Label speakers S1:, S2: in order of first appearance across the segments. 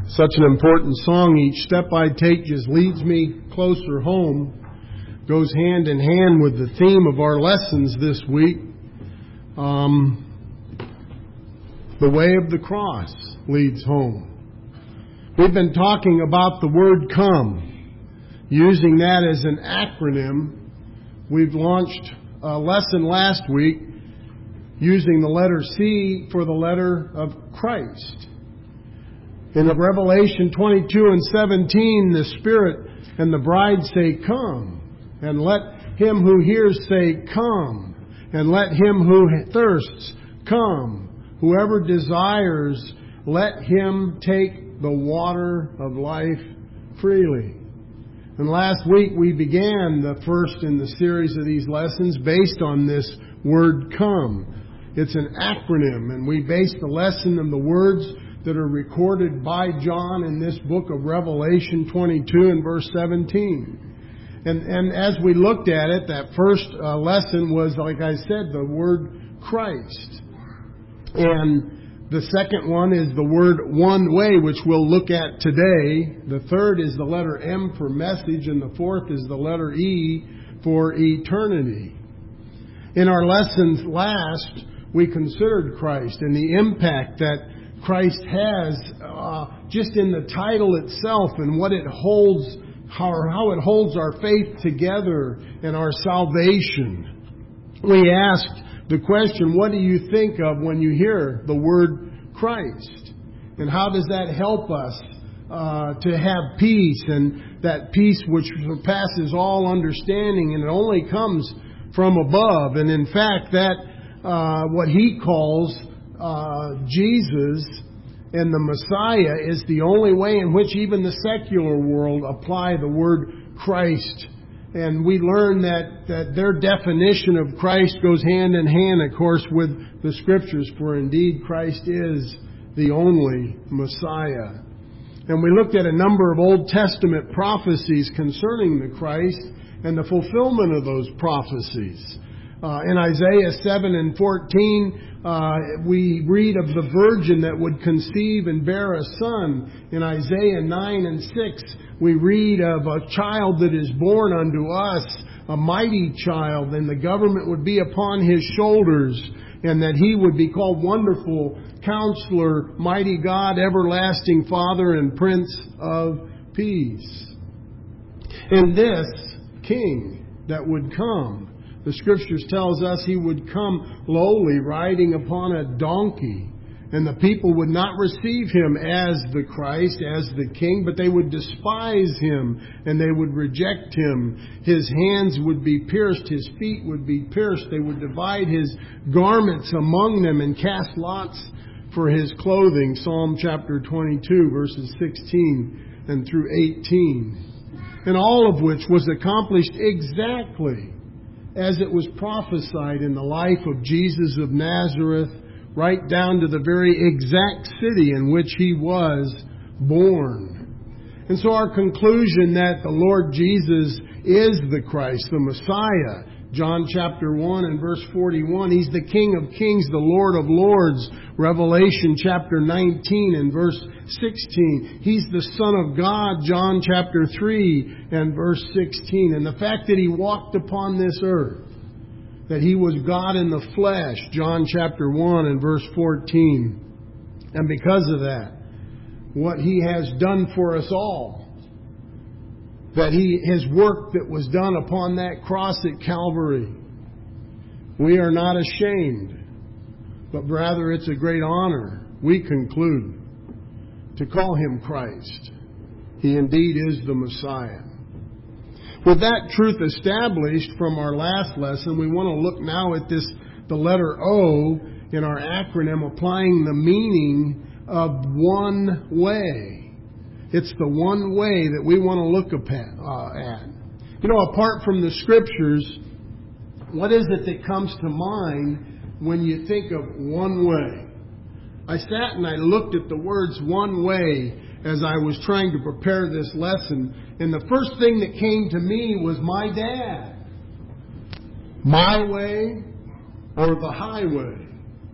S1: Such an important song. Each step I take just leads me closer home. Goes hand in hand with the theme of our lessons this week. The way of the cross leads home. We've been talking about the word come, using that as an acronym. We've launched a lesson last week using the letter C for the letter of Christ. In Revelation 22 and 17, the Spirit and the bride say, "Come." And let him who hears say, "Come." And let him who thirsts come. Whoever desires, let him take the water of life freely. And last week we began the first in the series of these lessons based on this word "come." It's an acronym, and we base the lesson on the words that are recorded by John in this book of Revelation 22 and verse 17. And as we looked at it, that first lesson was, like I said, the word Christ. And the second one is the word one way, which we'll look at today. The third is the letter M for message, and the fourth is the letter E for eternity. In our lessons last, we considered Christ and the impact that Christ has just in the title itself and what it holds, how it holds our faith together and our salvation. We asked the question, what do you think of when you hear the word Christ? And how does that help us to have peace, and that peace which surpasses all understanding, and it only comes from above. And in fact, that what he calls Jesus and the Messiah is the only way in which even the secular world apply the word Christ. And we learn that their definition of Christ goes hand in hand, of course, with the Scriptures, for indeed Christ is the only Messiah. And we looked at a number of Old Testament prophecies concerning the Christ and the fulfillment of those prophecies. In Isaiah 7 and 14, we read of the virgin that would conceive and bear a son. In Isaiah 9 and 6, we read of a child that is born unto us, a mighty child, and the government would be upon his shoulders, and that he would be called Wonderful Counselor, Mighty God, Everlasting Father, and Prince of Peace. And this King that would come, the Scriptures tells us he would come lowly, riding upon a donkey. And the people would not receive him as the Christ, as the King, but they would despise him and they would reject him. His hands would be pierced, his feet would be pierced. They would divide his garments among them and cast lots for his clothing. Psalm chapter 22, verses 16 and through 18. And all of which was accomplished exactly as it was prophesied in the life of Jesus of Nazareth, right down to the very exact city in which he was born. And so our conclusion that the Lord Jesus is the Christ, the Messiah, John chapter 1 and verse 41, he's the King of Kings, the Lord of Lords. Revelation chapter 19 and verse 16, he's the Son of God, John chapter 3 and verse 16. And the fact that he walked upon this earth, that he was God in the flesh, John chapter 1 and verse 14. And because of that, what he has done for us all, that his work that was done upon that cross at Calvary, we are not ashamed, but rather it's a great honor, we conclude, to call him Christ. He indeed is the Messiah. With that truth established from our last lesson, we want to look now at the letter O in our acronym, applying the meaning of one way. It's the one way that we want to look at. You know, apart from the Scriptures, what is it that comes to mind when you think of one way? I sat and I looked at the words one way as I was trying to prepare this lesson, and the first thing that came to me was my dad. My way or the highway.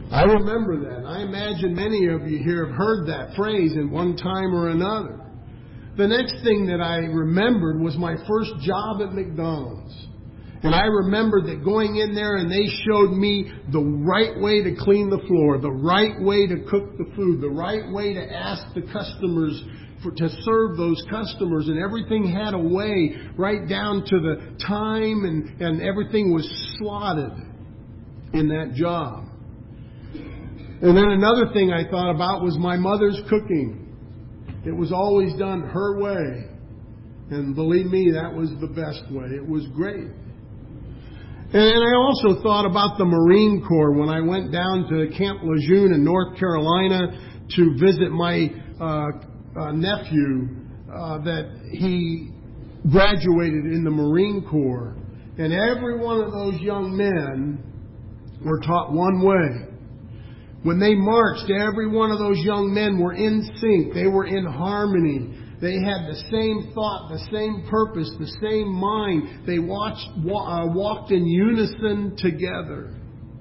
S1: I remember that. I imagine many of you here have heard that phrase in one time or another. The next thing that I remembered was my first job at McDonald's. And I remembered that going in there and they showed me the right way to clean the floor, the right way to cook the food, the right way to ask the customers to serve those customers. And everything had a way right down to the time and everything was slotted in that job. And then another thing I thought about was my mother's cooking. It was always done her way. And believe me, that was the best way. It was great. And I also thought about the Marine Corps when I went down to Camp Lejeune in North Carolina to visit my nephew that he graduated in the Marine Corps. And every one of those young men were taught one way. When they marched, every one of those young men were in sync. They were in harmony. They had the same thought, the same purpose, the same mind. They walked in unison together.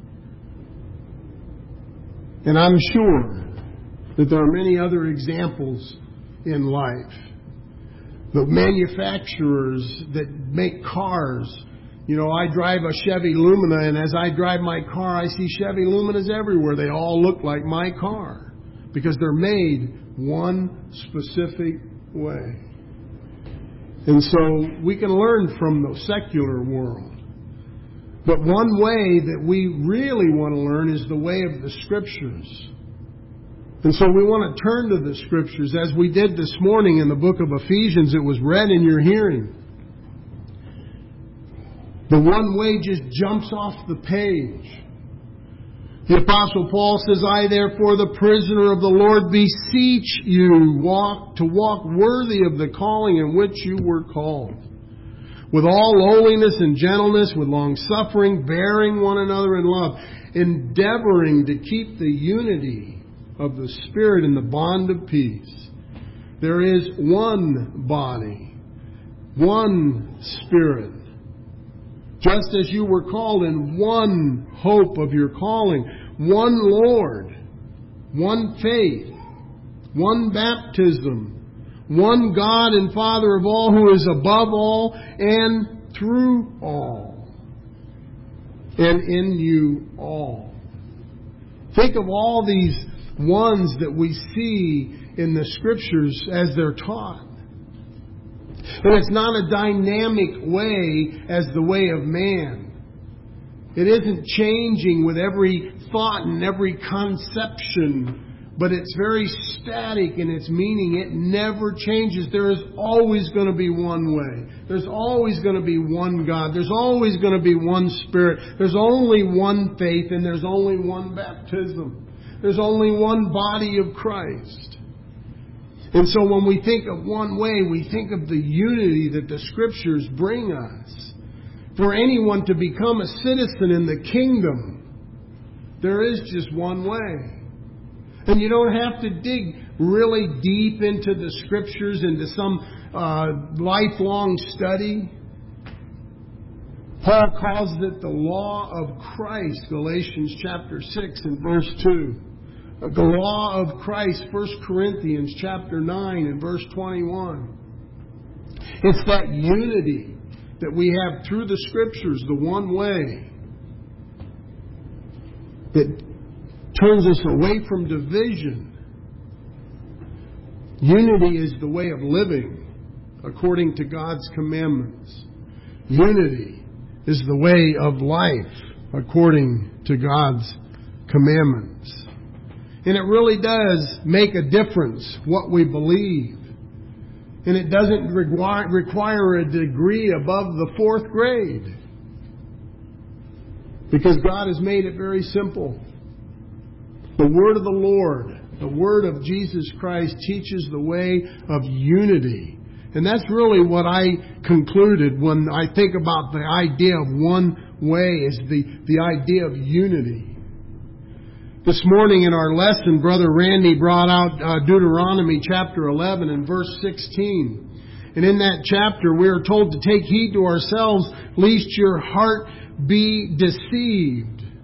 S1: And I'm sure that there are many other examples in life. The manufacturers that make cars. You know, I drive a Chevy Lumina, and as I drive my car, I see Chevy Luminas everywhere. They all look like my car because they're made one specific way. And so we can learn from the secular world. But one way that we really want to learn is the way of the Scriptures. And so we want to turn to the Scriptures. As we did this morning in the book of Ephesians, it was read in your hearing. The one way just jumps off the page. The Apostle Paul says, I therefore, the prisoner of the Lord, beseech you to walk worthy of the calling in which you were called, with all lowliness and gentleness, with long suffering, bearing one another in love, endeavoring to keep the unity of the Spirit in the bond of peace. There is one body, one Spirit, just as you were called in one hope of your calling, one Lord, one faith, one baptism, one God and Father of all, who is above all and through all, and in you all. Think of all these ones that we see in the Scriptures as they're taught. And it's not a dynamic way as the way of man. It isn't changing with every thought and every conception, but it's very static in its meaning. It never changes. There is always going to be one way. There's always going to be one God. There's always going to be one Spirit. There's only one faith, and there's only one baptism. There's only one body of Christ. And so when we think of one way, we think of the unity that the Scriptures bring us. For anyone to become a citizen in the kingdom, there is just one way. And you don't have to dig really deep into the Scriptures, into some lifelong study. Paul calls it the law of Christ, Galatians chapter 6 and verse 2. The law of Christ, 1 Corinthians chapter 9 and verse 21. It's that unity that we have through the Scriptures, the one way, that turns us away from division. Unity is the way of living according to God's commandments. Unity is the way of life according to God's commandments. And it really does make a difference what we believe. And it doesn't require a degree above the 4th grade. Because God has made it very simple. The Word of the Lord, the Word of Jesus Christ, teaches the way of unity. And that's really what I concluded when I think about the idea of one way, is the idea of unity. This morning in our lesson, Brother Randy brought out Deuteronomy chapter 11 and verse 16. And in that chapter, we are told to take heed to ourselves, lest your heart be deceived,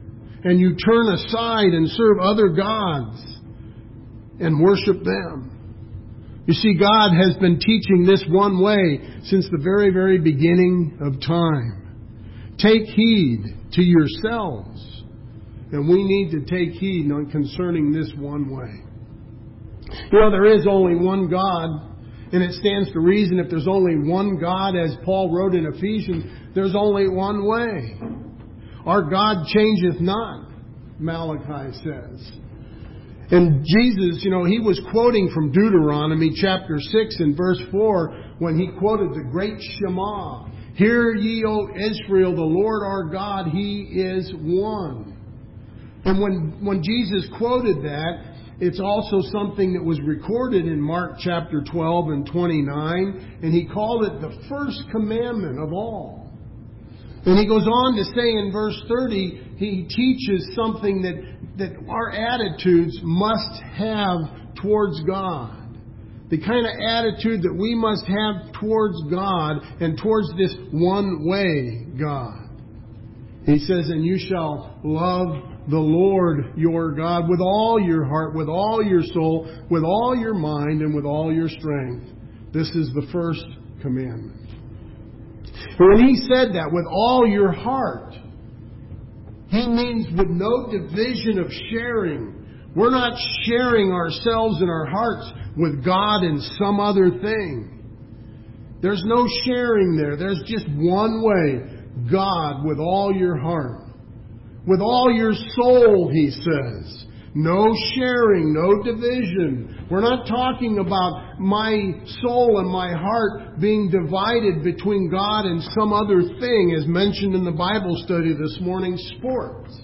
S1: and you turn aside and serve other gods and worship them. You see, God has been teaching this one way since the very, very beginning of time. Take heed to yourselves. And we need to take heed concerning this one way. You know, there is only one God, and it stands to reason if there's only one God, as Paul wrote in Ephesians, there's only one way. Our God changeth not, Malachi says. And Jesus, He was quoting from Deuteronomy chapter 6 and verse 4 when He quoted the great Shema. Hear ye, O Israel, the Lord our God, He is one. And when Jesus quoted that, it's also something that was recorded in Mark chapter 12 and 29, and He called it the first commandment of all. And He goes on to say in verse 30, He teaches something that our attitudes must have towards God. The kind of attitude that we must have towards God and towards this one way God. He says, and you shall love the Lord your God with all your heart, with all your soul, with all your mind, and with all your strength. This is the first commandment. And when He said that, with all your heart, He means with no division of sharing. We're not sharing ourselves and our hearts with God and some other thing. There's no sharing there. There's just one way. God with all your heart. With all your soul, He says. No sharing, no division. We're not talking about my soul and my heart being divided between God and some other thing, as mentioned in the Bible study this morning, sports.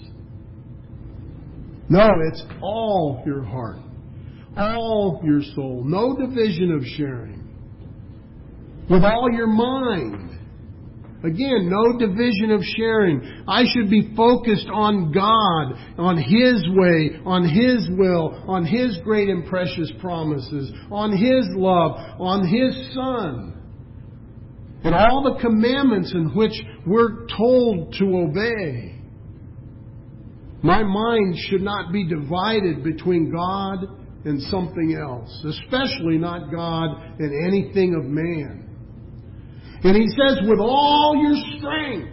S1: No, it's all your heart. All your soul. No division of sharing. With all your mind. Again, no division of sharing. I should be focused on God, on His way, on His will, on His great and precious promises, on His love, on His Son. And all the commandments in which we're told to obey. My mind should not be divided between God and something else, especially not God and anything of man. And He says, with all your strength.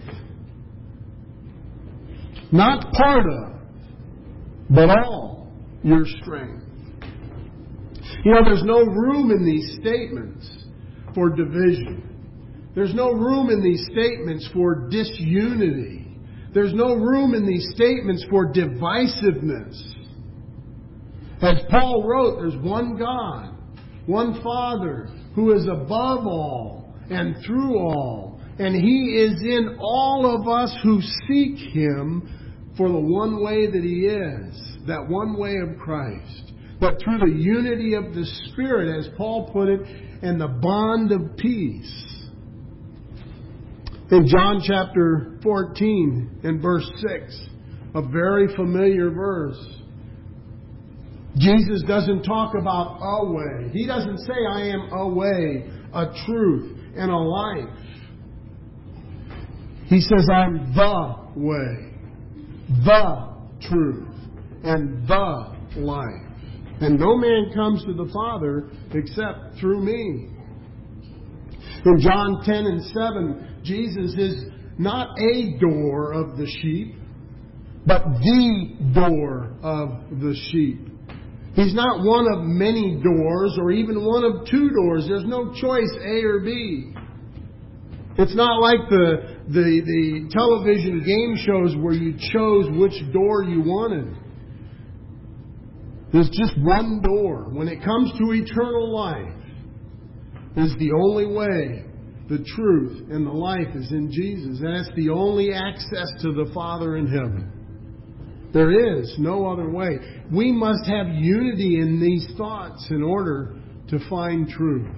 S1: Not part of, but all your strength. There's no room in these statements for division. There's no room in these statements for disunity. There's no room in these statements for divisiveness. As Paul wrote, there's one God, one Father, who is above all and through all. And He is in all of us who seek Him for the one way that He is. That one way of Christ. But through the unity of the Spirit, as Paul put it, and the bond of peace. In John chapter 14 and verse 6, a very familiar verse, Jesus doesn't talk about a way. He doesn't say, I am a way, a truth, and a life. He says, I'm the way, the truth, and the life. And no man comes to the Father except through me. In John 10 and 7, Jesus is not a door of the sheep, but the door of the sheep. He's not one of many doors or even one of two doors. There's no choice A or B. It's not like the television game shows where you chose which door you wanted. There's just one door. When it comes to eternal life, is the only way, the truth, and the life is in Jesus. And that's the only access to the Father in heaven. There is no other way. We must have unity in these thoughts in order to find truth.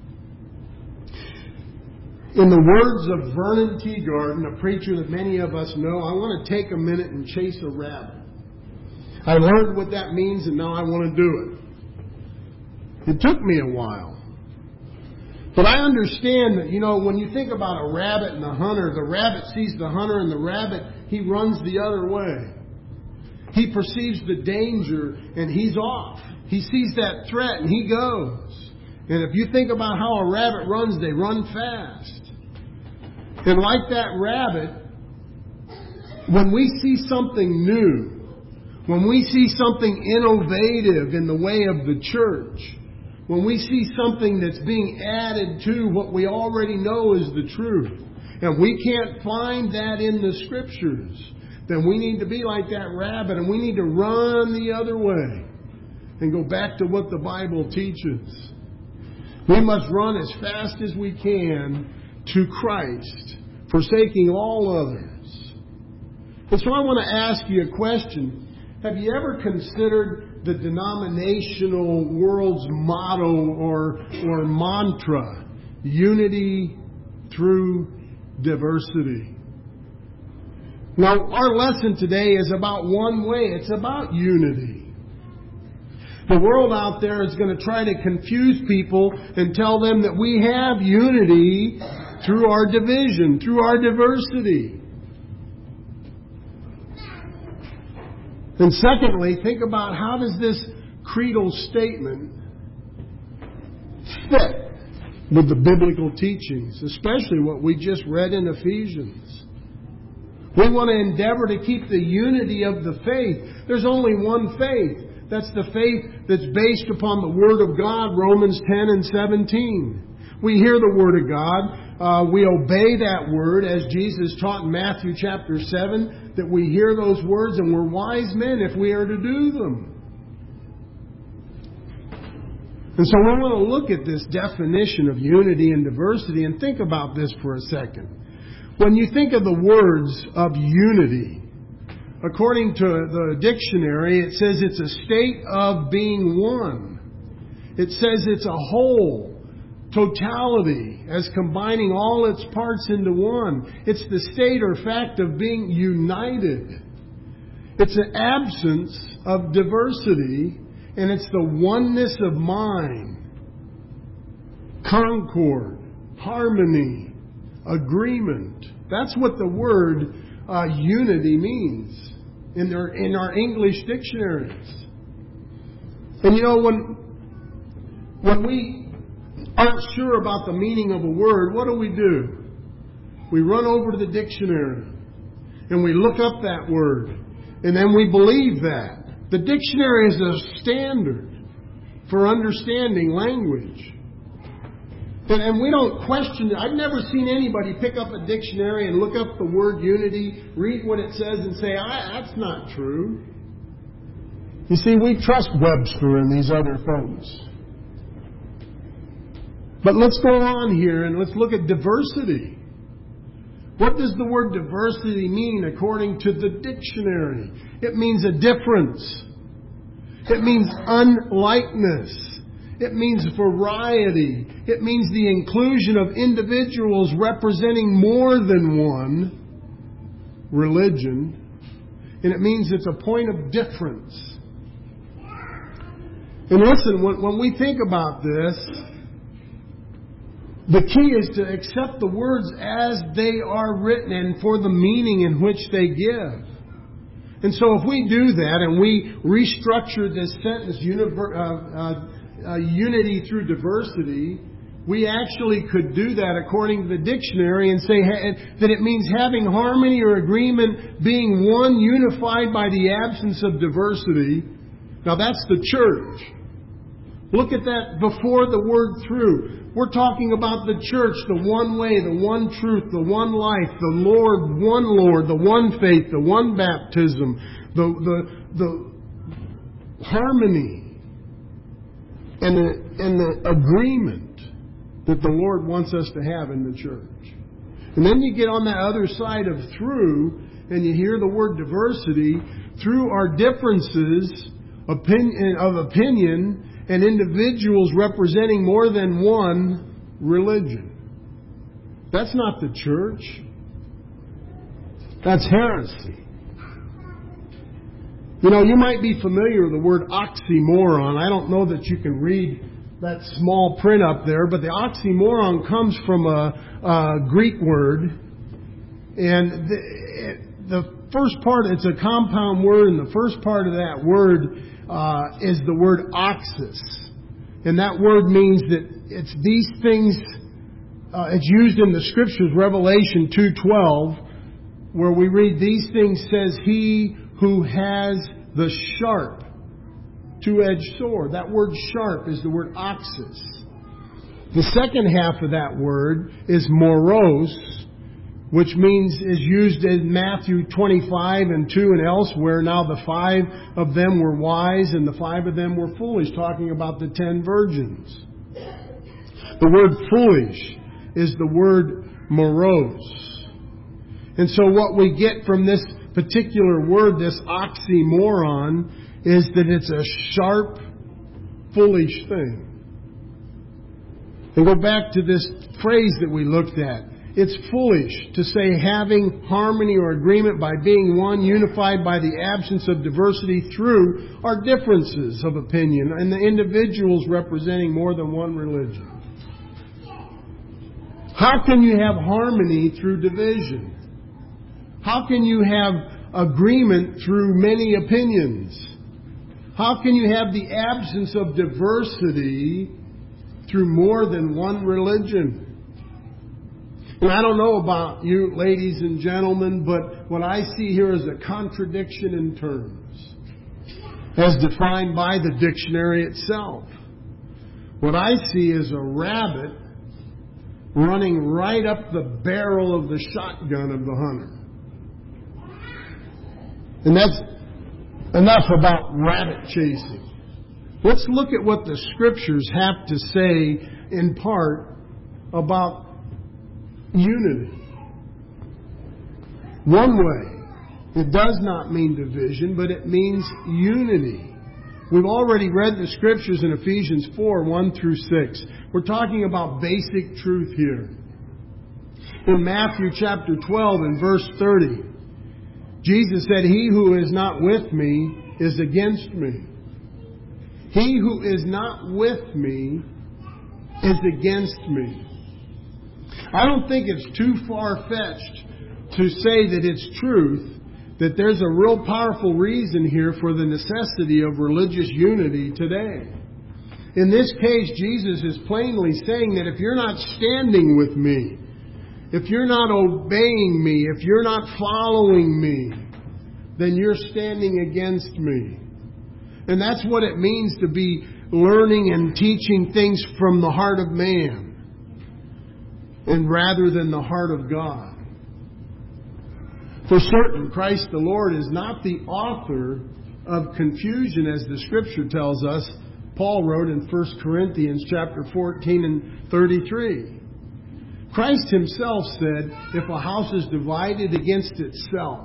S1: In the words of Vernon Teagarden, a preacher that many of us know, I want to take a minute and chase a rabbit. I learned what that means and now I want to do it. It took me a while. But I understand that, when you think about a rabbit and a hunter, the rabbit sees the hunter and the rabbit, he runs the other way. He perceives the danger and he's off. He sees that threat and he goes. And if you think about how a rabbit runs, they run fast. And like that rabbit, when we see something new, when we see something innovative in the way of the church, when we see something that's being added to what we already know is the truth, and we can't find that in the Scriptures, then we need to be like that rabbit and we need to run the other way and go back to what the Bible teaches. We must run as fast as we can to Christ, forsaking all others. And so I want to ask you a question. Have you ever considered the denominational world's motto or mantra, unity through diversity? Now, our lesson today is about one way. It's about unity. The world out there is going to try to confuse people and tell them that we have unity through our division, through our diversity. And secondly, think about how does this creedal statement fit with the biblical teachings, especially what we just read in Ephesians. We want to endeavor to keep the unity of the faith. There's only one faith. That's the faith that's based upon the Word of God, Romans 10 and 17. We hear the Word of God. We obey that Word as Jesus taught in Matthew chapter 7, that we hear those words and we're wise men if we are to do them. And so we want to look at this definition of unity and diversity and think about this for a second. When you think of the words of unity, according to the dictionary, it says it's a state of being one. It says it's a whole, totality, as combining all its parts into one. It's the state or fact of being united. It's an absence of diversity, and it's the oneness of mind, concord, harmony, agreement. That's what the word unity means in our English dictionaries. And you know, when we aren't sure about the meaning of a word, what do? We run over to the dictionary and we look up that word, and then we believe that. The dictionary is a standard for understanding language. And we don't question it. I've never seen anybody pick up a dictionary and look up the word unity, read what it says, and say, that's not true. You see, we trust Webster and these other folks. But let's go on here and let's look at diversity. What does the word diversity mean according to the dictionary? It means a difference. It means unlikeness. It means variety. It means the inclusion of individuals representing more than one religion. And it means it's a point of difference. And listen, when we think about this, the key is to accept the words as they are written and for the meaning in which they give. And so if we do that and we restructure this sentence, unity through diversity, we actually could do that according to the dictionary and say that it means having harmony or agreement, being one, unified by the absence of diversity. Now that's the church. Look at that before the word through. We're talking about the church, the one way, the one truth, the one life, the Lord, the one faith, the one baptism, the harmony and the agreement that the Lord wants us to have in the church. And then you get on that other side of through, and you hear the word diversity. Through our differences of opinion and individuals representing more than one religion. That's not the church. That's heresy. You know, you might be familiar with the word oxymoron. I don't know that you can read that small print up there, but the oxymoron comes from a Greek word. And the first part, it's a compound word, and the first part of that word is the word oxis. And that word means that it's these things, it's used in the Scriptures, Revelation 2:12, where we read, these things says he who has the sharp, two-edged sword. That word sharp is the word oxis. The second half of that word is moros, which means is used in Matthew 25 and 2 and elsewhere. Now the 5 of them were wise and the 5 of them were foolish, talking about the 10 virgins. The word foolish is the word moros. And so what we get from this particular word, this oxymoron, is that it's a sharp, foolish thing. And go back to this phrase that we looked at. It's foolish to say having harmony or agreement by being one, unified by the absence of diversity through our differences of opinion and the individuals representing more than one religion. How can you have harmony through division? How can you have agreement through many opinions? How can you have the absence of diversity through more than one religion? And I don't know about you, ladies and gentlemen, but what I see here is a contradiction in terms, as defined by the dictionary itself. What I see is a rabbit running right up the barrel of the shotgun of the hunter. And that's enough about rabbit chasing. Let's look at what the Scriptures have to say in part about unity. One way, it does not mean division, but it means unity. We've already read the Scriptures in Ephesians 4, 1 through 6. We're talking about basic truth here. In Matthew chapter 12 and verse 30, Jesus said, he who is not with me is against me. He who is not with me is against me. I don't think it's too far-fetched to say that it's truth, that there's a real powerful reason here for the necessity of religious unity today. In this case, Jesus is plainly saying that if you're not standing with me, if you're not obeying me, if you're not following me, then you're standing against me. And that's what it means to be learning and teaching things from the heart of man, and rather than the heart of God. For certain, Christ the Lord is not the author of confusion, as the Scripture tells us. Paul wrote in 1 Corinthians chapter 14 and 33. Christ himself said, if a house is divided against itself,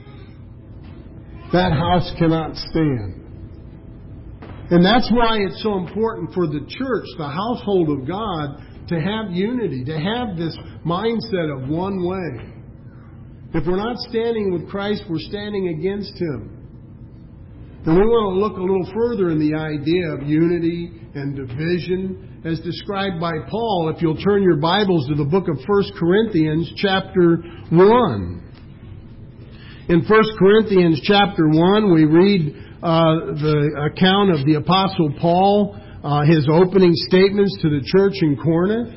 S1: that house cannot stand. And that's why it's so important for the church, the household of God, to have unity, to have this mindset of one way. If we're not standing with Christ, we're standing against Him. And we want to look a little further in the idea of unity and division as described by Paul. If you'll turn your Bibles to the book of 1 Corinthians chapter 1. In 1 Corinthians chapter 1, we read the account of the Apostle Paul, his opening statements to the church in Corinth.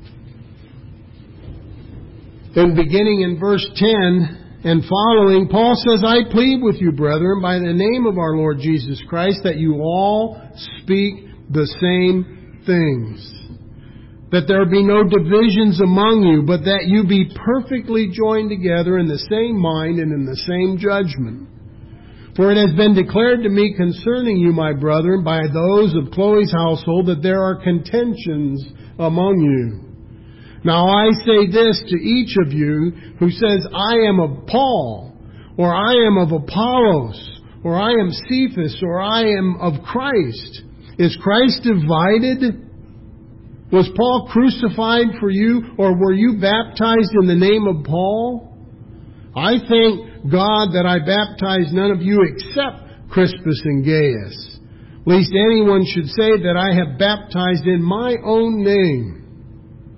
S1: And beginning in verse 10 and following, Paul says, I plead with you, brethren, by the name of our Lord Jesus Christ, that you all speak the same things, that there be no divisions among you, but that you be perfectly joined together in the same mind and in the same judgment. For it has been declared to me concerning you, my brethren, by those of Chloe's household, that there are contentions among you. Now I say this to each of you who says, I am of Paul, or I am of Apollos, or I am Cephas, or I am of Christ. Is Christ divided? Was Paul crucified for you, or were you baptized in the name of Paul? I thank God that I baptized none of you except Crispus and Gaius, lest anyone should say that I have baptized in my own name.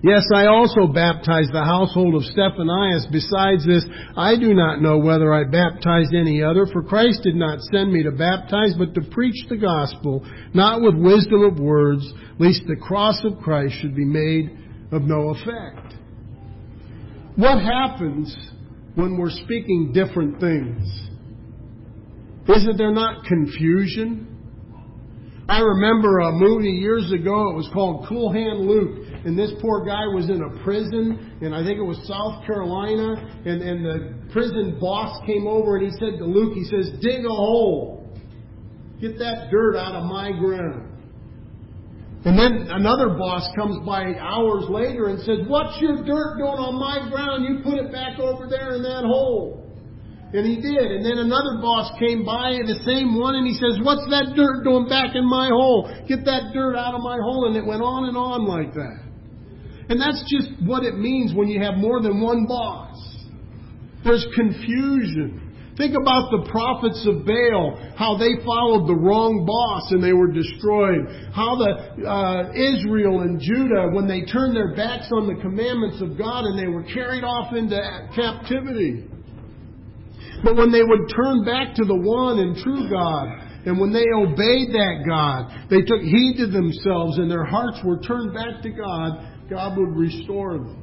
S1: Yes, I also baptized the household of Stephanas. Besides this, I do not know whether I baptized any other, for Christ did not send me to baptize, but to preach the gospel, not with wisdom of words, lest the cross of Christ should be made of no effect. What happens when we're speaking different things? Isn't there not confusion? I remember a movie years ago. It was called Cool Hand Luke. And this poor guy was in a prison, and I think it was South Carolina. And the prison boss came over and he said to Luke, he says, dig a hole. Get that dirt out of my ground. And then another boss comes by hours later and says, what's your dirt doing on my ground? You put it back over there in that hole. And he did. And then another boss came by, the same one, and he says, what's that dirt doing back in my hole? Get that dirt out of my hole. And it went on and on like that. And that's just what it means when you have more than one boss. There's confusion. Think about the prophets of Baal, how they followed the wrong boss and they were destroyed. How the Israel and Judah, when they turned their backs on the commandments of God and they were carried off into captivity. But when they would turn back to the one and true God, and when they obeyed that God, they took heed to themselves and their hearts were turned back to God, God would restore them.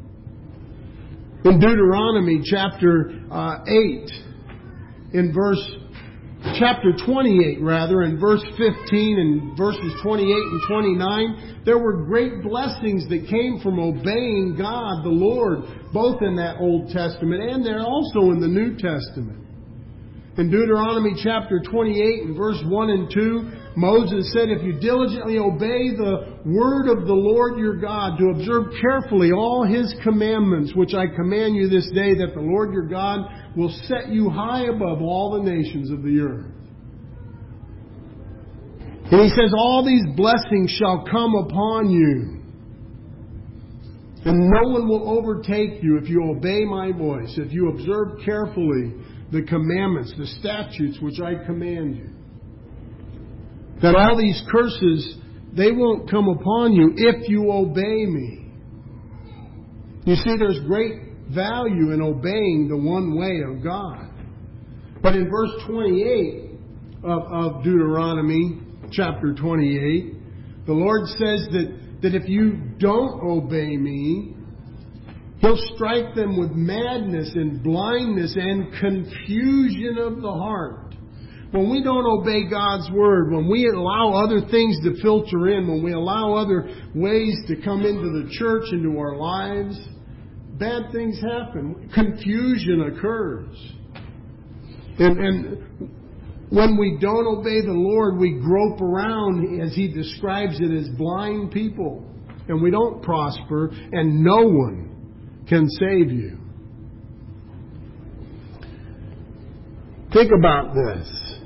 S1: In Deuteronomy chapter 28, in verse 15 and verses 28 and 29, there were great blessings that came from obeying God, the Lord, both in that Old Testament and they're also in the New Testament. In Deuteronomy chapter 28 and verse 1 and 2, Moses said, if you diligently obey the word of the Lord your God, to observe carefully all His commandments, which I command you this day, that the Lord your God will set you high above all the nations of the earth. And He says, all these blessings shall come upon you. And no one will overtake you if you obey my voice, if you observe carefully the commandments, the statutes which I command you. That all these curses, they won't come upon you if you obey me. You see, there's great value in obeying the one way of God. But in verse 28 of Deuteronomy chapter 28, the Lord says that if you don't obey me, He'll strike them with madness and blindness and confusion of the heart. When we don't obey God's Word, when we allow other things to filter in, when we allow other ways to come into the church, into our lives, bad things happen. Confusion occurs. And when we don't obey the Lord, we grope around, as He describes it, as blind people. And we don't prosper, and no one can save you. Think about this.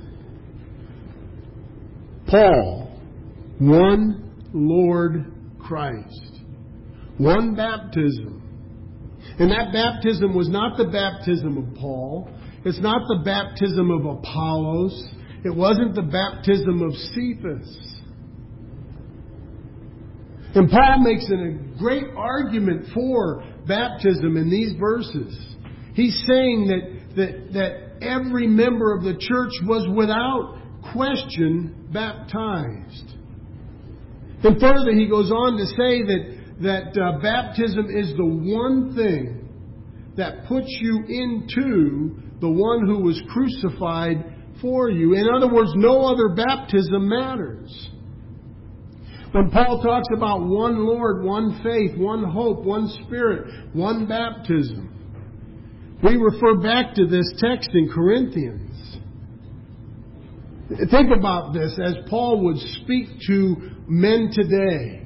S1: Paul, one Lord Christ, one baptism. And that baptism was not the baptism of Paul. It's not the baptism of Apollos. It wasn't the baptism of Cephas. And Paul makes a great argument for baptism in these verses. He's saying that every member of the church was without question baptized. And further, he goes on to say that baptism is the one thing that puts you into the one who was crucified for you. In other words, no other baptism matters. When Paul talks about one Lord, one faith, one hope, one Spirit, one baptism, we refer back to this text in Corinthians. Think about this as Paul would speak to men today.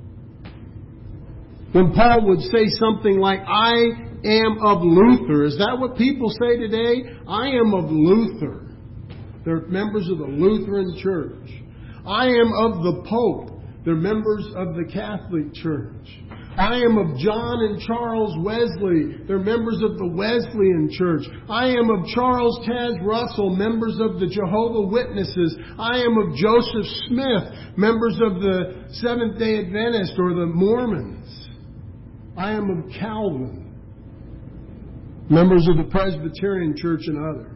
S1: When Paul would say something like, I am of Luther. Is that what people say today? I am of Luther. They're members of the Lutheran Church. I am of the Pope. They're members of the Catholic Church. I am of John and Charles Wesley. They're members of the Wesleyan Church. I am of Charles Taz Russell, members of the Jehovah's Witnesses. I am of Joseph Smith, members of the Seventh-day Adventist or the Mormons. I am of Calvin, members of the Presbyterian Church and others.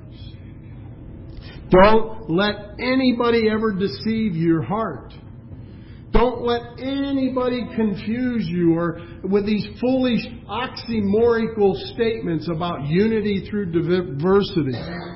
S1: Don't let anybody ever deceive your heart. Don't let anybody confuse you or with these foolish oxymorical statements about unity through diversity.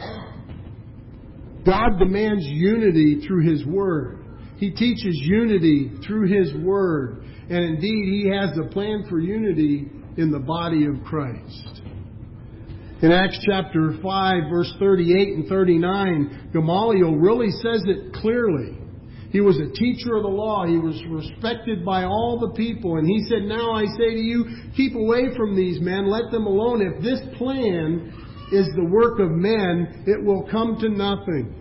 S1: God demands unity through His Word. He teaches unity through His Word. And indeed, He has a plan for unity in the body of Christ. In Acts chapter 5, verse 38 and 39, Gamaliel really says it clearly. He was a teacher of the law. He was respected by all the people. And he said, now I say to you, keep away from these men. Let them alone. If this plan is the work of men, it will come to nothing.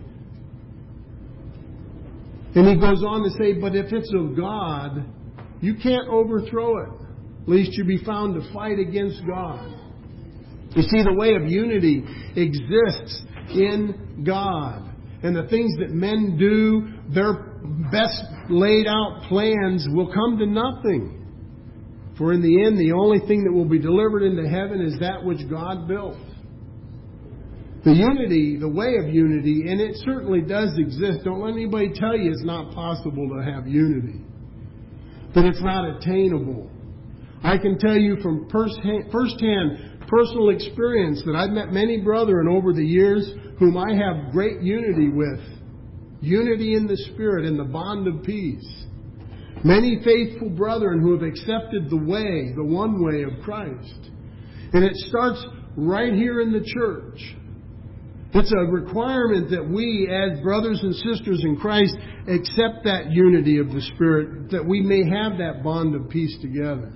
S1: And he goes on to say, but if it's of God, you can't overthrow it, lest you be found to fight against God. You see, the way of unity exists in God. And the things that men do, their best laid out plans will come to nothing. For in the end, the only thing that will be delivered into heaven is that which God built. The unity, the way of unity, and it certainly does exist. Don't let anybody tell you it's not possible to have unity, that it's not attainable. I can tell you from firsthand personal experience that I've met many brethren over the years whom I have great unity with. Unity in the Spirit and the bond of peace. Many faithful brethren who have accepted the way, the one way of Christ. And it starts right here in the church. It's a requirement that we, as brothers and sisters in Christ, accept that unity of the Spirit, that we may have that bond of peace together.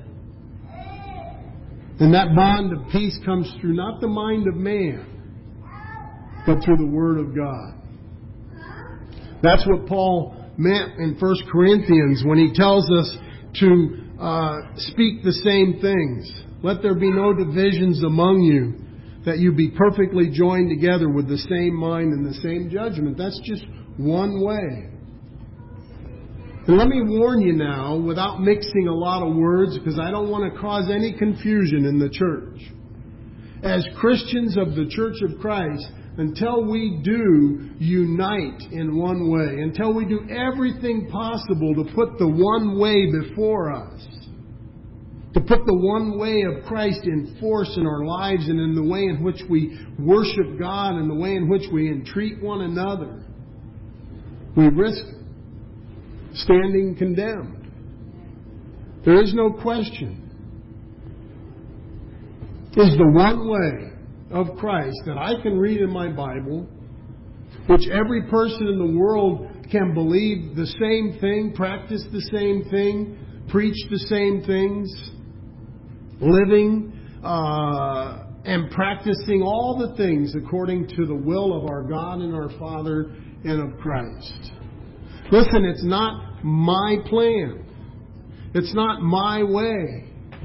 S1: And that bond of peace comes through not the mind of man, but through the Word of God. That's what Paul meant in 1 Corinthians when he tells us to speak the same things. Let there be no divisions among you, that you be perfectly joined together with the same mind and the same judgment. That's just one way. And let me warn you now, without mixing a lot of words, because I don't want to cause any confusion in the church. As Christians of the Church of Christ, until we do unite in one way, until we do everything possible to put the one way before us, to put the one way of Christ in force in our lives and in the way in which we worship God and the way in which we entreat one another, we risk standing condemned. There is no question. Is the one way of Christ that I can read in my Bible, which every person in the world can believe the same thing, practice the same thing, preach the same things, living and practicing all the things according to the will of our God and our Father and of Christ. Listen, it's not my plan. It's not my way.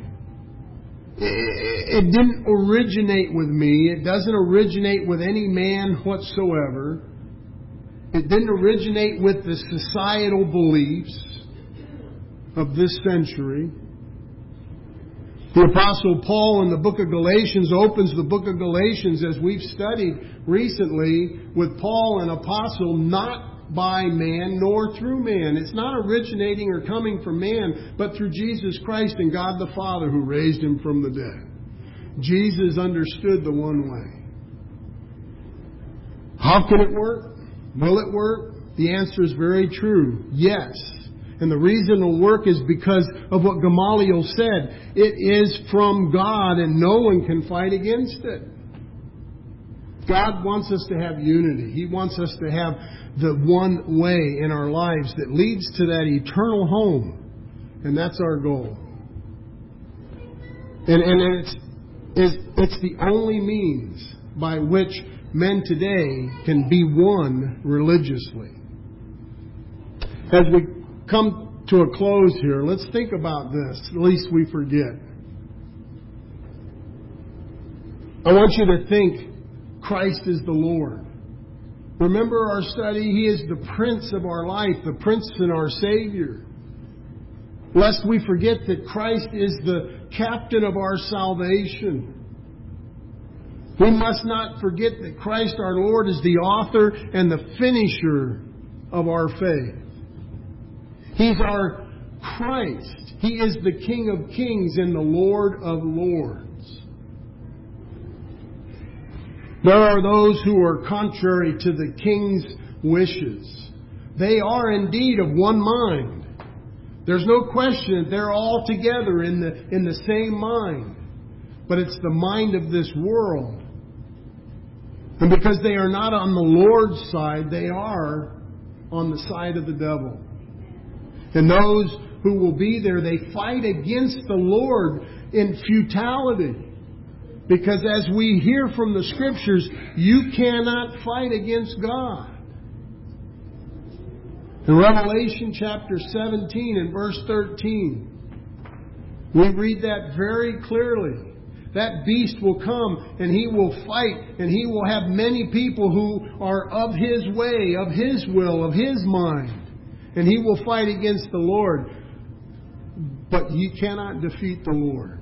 S1: It didn't originate with me. It doesn't originate with any man whatsoever. It didn't originate with the societal beliefs of this century. The Apostle Paul in the book of Galatians opens the book of Galatians, as we've studied recently, with Paul, an apostle, not by man nor through man. It's not originating or coming from man, but through Jesus Christ and God the Father who raised Him from the dead. Jesus understood the one way. How can it work? Will it work? The answer is very true. Yes. And the reason it'll work is because of what Gamaliel said. It is from God and no one can fight against it. God wants us to have unity. He wants us to have the one way in our lives that leads to that eternal home. And that's our goal. And it's the only means by which men today can be one religiously. As we come to a close here, let's think about this, at least we forget. I want you to think Christ is the Lord. Remember our study, He is the Prince of our life, the Prince and our Savior. lest we forget that Christ is the captain of our salvation. We must not forget that Christ our Lord is the author and the finisher of our faith. He's our Christ. He is the King of kings and the Lord of lords. There are those who are contrary to the King's wishes. They are indeed of one mind. There's no question that they're all together in the same mind. But it's the mind of this world. And because they are not on the Lord's side, they are on the side of the devil. And those who will be there, they fight against the Lord in futility. Because as we hear from the Scriptures, you cannot fight against God. In Revelation chapter 17 and verse 13, we read that very clearly. That beast will come and he will fight, and he will have many people who are of his way, of his will, of his mind. And he will fight against the Lord. But you cannot defeat the Lord.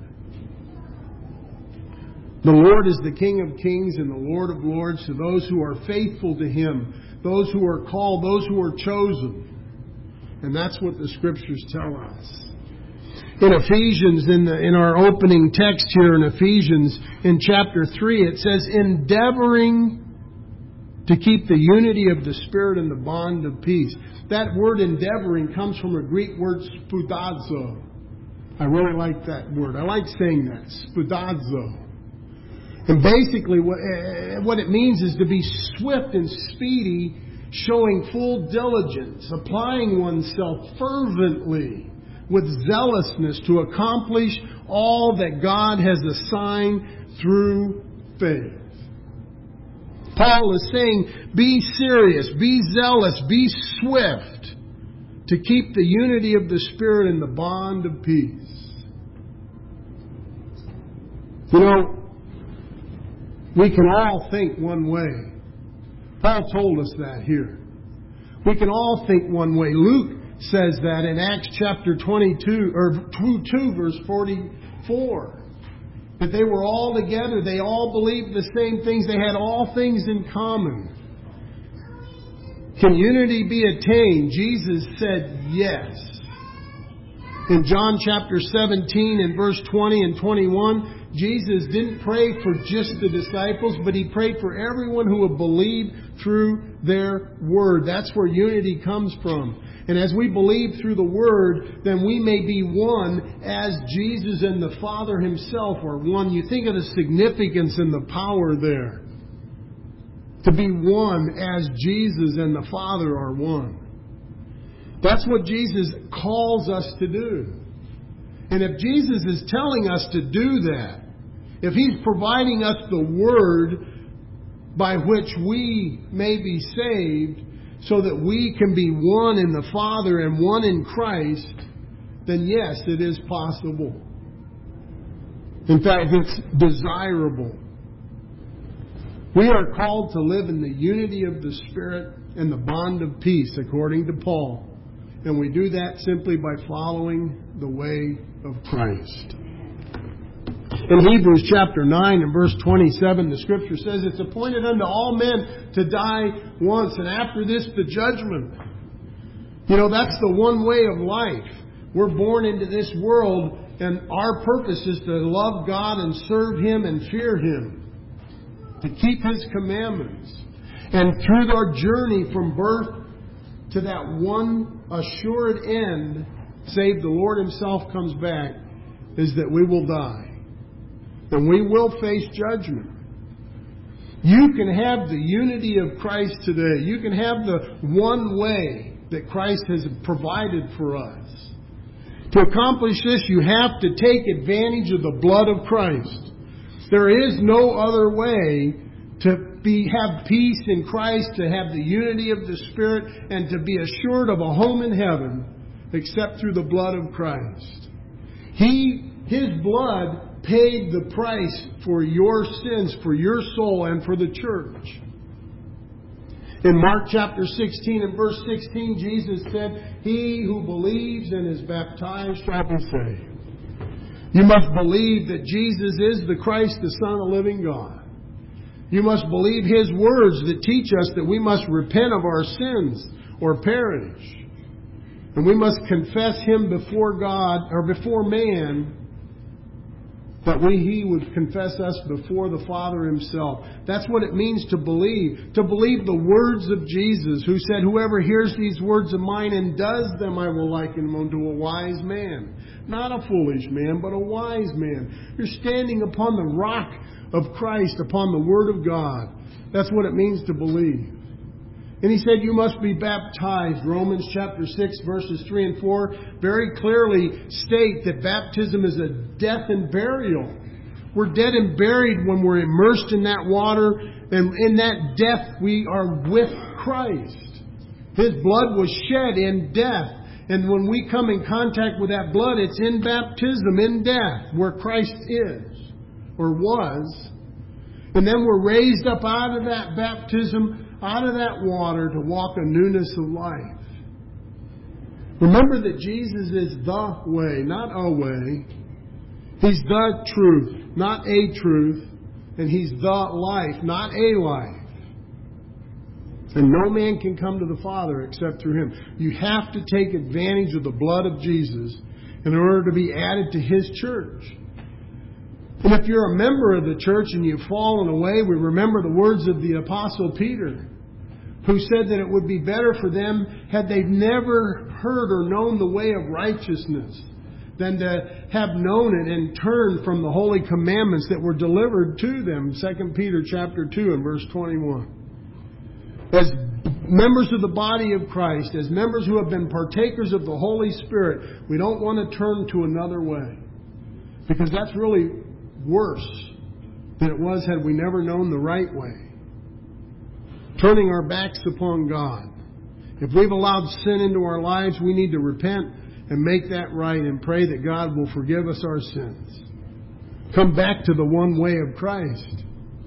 S1: The Lord is the King of kings and the Lord of lords to those who are faithful to Him, those who are called, those who are chosen. And that's what the Scriptures tell us. In Ephesians, in our opening text here in Ephesians, in chapter 3, it says, endeavoring to keep the unity of the Spirit and the bond of peace. That word endeavoring comes from a Greek word spoudazo. I really like that word. I like saying that, spoudazo. And basically what it means is to be swift and speedy, showing full diligence, applying oneself fervently with zealousness to accomplish all that God has assigned through faith. Paul is saying, be serious, be zealous, be swift to keep the unity of the Spirit and the bond of peace. You know, we can all think one way. Paul told us that here. We can all think one way. Luke says that in Acts chapter 22, or 2 verse 44. That they were all together. They all believed the same things. They had all things in common. Can unity be attained? Jesus said yes. In John chapter 17 and verse 20 and 21, Jesus didn't pray for just the disciples, but He prayed for everyone who would believe through their word. That's where unity comes from. And as we believe through the Word, then we may be one as Jesus and the Father Himself are one. You think of the significance and the power there. To be one as Jesus and the Father are one. That's what Jesus calls us to do. And if Jesus is telling us to do that, if He's providing us the Word by which we may be saved, so that we can be one in the Father and one in Christ, then yes, it is possible. In fact, it's desirable. We are called to live in the unity of the Spirit and the bond of peace, according to Paul. And we do that simply by following the way of Christ. In Hebrews chapter 9 and verse 27, the Scripture says, it's appointed unto all men to die once, and after this the judgment. You know, that's the one way of life. We're born into this world, and our purpose is to love God and serve Him and fear Him. To keep His commandments. And through our journey from birth to that one assured end, save the Lord Himself comes back, is that we will die. And we will face judgment. You can have the unity of Christ today. You can have the one way that Christ has provided for us. To accomplish this, you have to take advantage of the blood of Christ. There is no other way to have peace in Christ, to have the unity of the Spirit, and to be assured of a home in heaven, except through the blood of Christ. His blood paid the price for your sins, for your soul, and for the church. In Mark chapter 16 and verse 16, Jesus said, "He who believes and is baptized shall be saved." You must believe that Jesus is the Christ, the Son of the living God. You must believe His words that teach us that we must repent of our sins or perish. And we must confess Him before God, or before man, that He would confess us before the Father Himself. That's what it means to believe. To believe the words of Jesus, who said, "Whoever hears these words of mine and does them, I will liken him unto a wise man." Not a foolish man, but a wise man. You're standing upon the rock of Christ, upon the Word of God. That's what it means to believe. And He said you must be baptized. Romans chapter 6 verses 3 and 4 very clearly state that baptism is a death and burial. We're dead and buried when we're immersed in that water. And in that death we are with Christ. His blood was shed in death. And when we come in contact with that blood, it's in baptism, in death, where Christ is, or was. And then we're raised up out of that baptism, out of that water, to walk a newness of life. Remember that Jesus is the way, not a way. He's the truth, not a truth. And He's the life, not a life. And no man can come to the Father except through Him. You have to take advantage of the blood of Jesus in order to be added to His church. And if you're a member of the church and you've fallen away, we remember the words of the Apostle Peter, who said that it would be better for them had they never heard or known the way of righteousness than to have known it and turned from the holy commandments that were delivered to them. 2 Peter chapter 2 and verse 21. As members of the body of Christ, as members who have been partakers of the Holy Spirit, we don't want to turn to another way. Because that's really worse than it was had we never known the right way. Turning our backs upon God. If we've allowed sin into our lives, we need to repent and make that right and pray that God will forgive us our sins. Come back to the one way of Christ.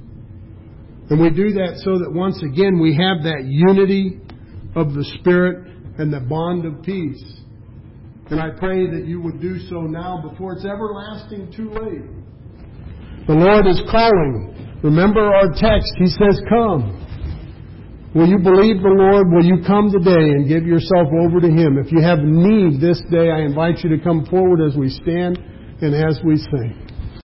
S1: And we do that so that once again we have that unity of the Spirit and the bond of peace. And I pray that you would do so now before it's everlasting too late. The Lord is calling. Remember our text. He says, "Come." Will you believe the Lord? Will you come today and give yourself over to Him? If you have need this day, I invite you to come forward as we stand and as we sing.